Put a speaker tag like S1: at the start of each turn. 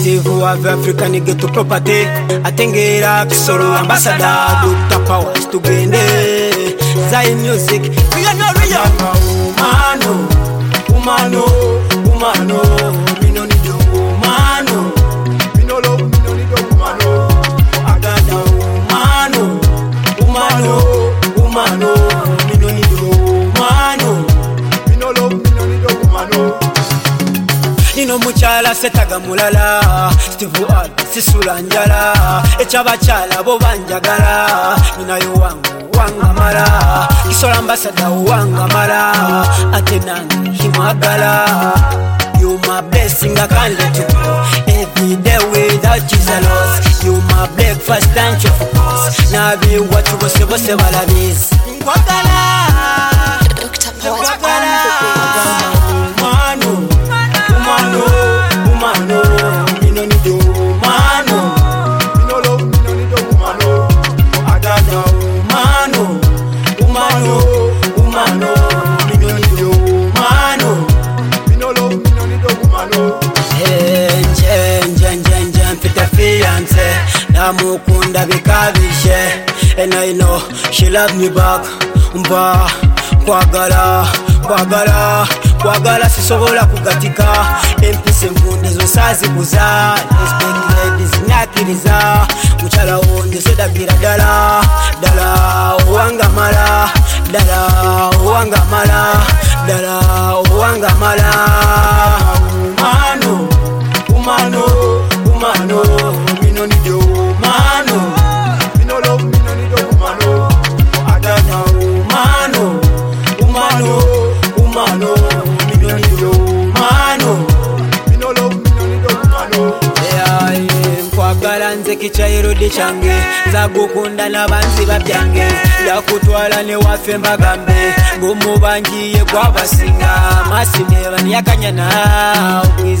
S1: Steve of African Ghetto Property Atengera Kisoro Ambassador Dr. Powers tugende Zai Music we are not real umano mino nido umano mino nido umano agada umano mino nido umano mino nido umano Nino muchala setaga mulala Steve Ad sisula njala Echaba chala bo banjagala Ninayo wanga mala Kisola ambassador wanga mala Atenani himagala You my blessing I can't let you go Every day without Jesus You my breakfast and your focus Nabi what you bose balabiz Ngwagala
S2: Dr. Powers on the beat
S1: Umano, mino nido umano, mino nido umano, agada umano, mino nido umano, mino nido umano. Njen, pita fiance, namukunda bikabishe, and I know she love me back, kwagala sisobola kugatika empise mvunde zosazi kuza ladies nakiriza muchala wonde sedagira dala wanga mala umano mino nido umano mino nido umano agada umano mino nido umano mino nido umano nkwagala nze kichayirudi change nzagukunda n'abanzi babyange yakutwala ne waffe mbagambe ngumubangiye kwabasinga masineba niyakanyana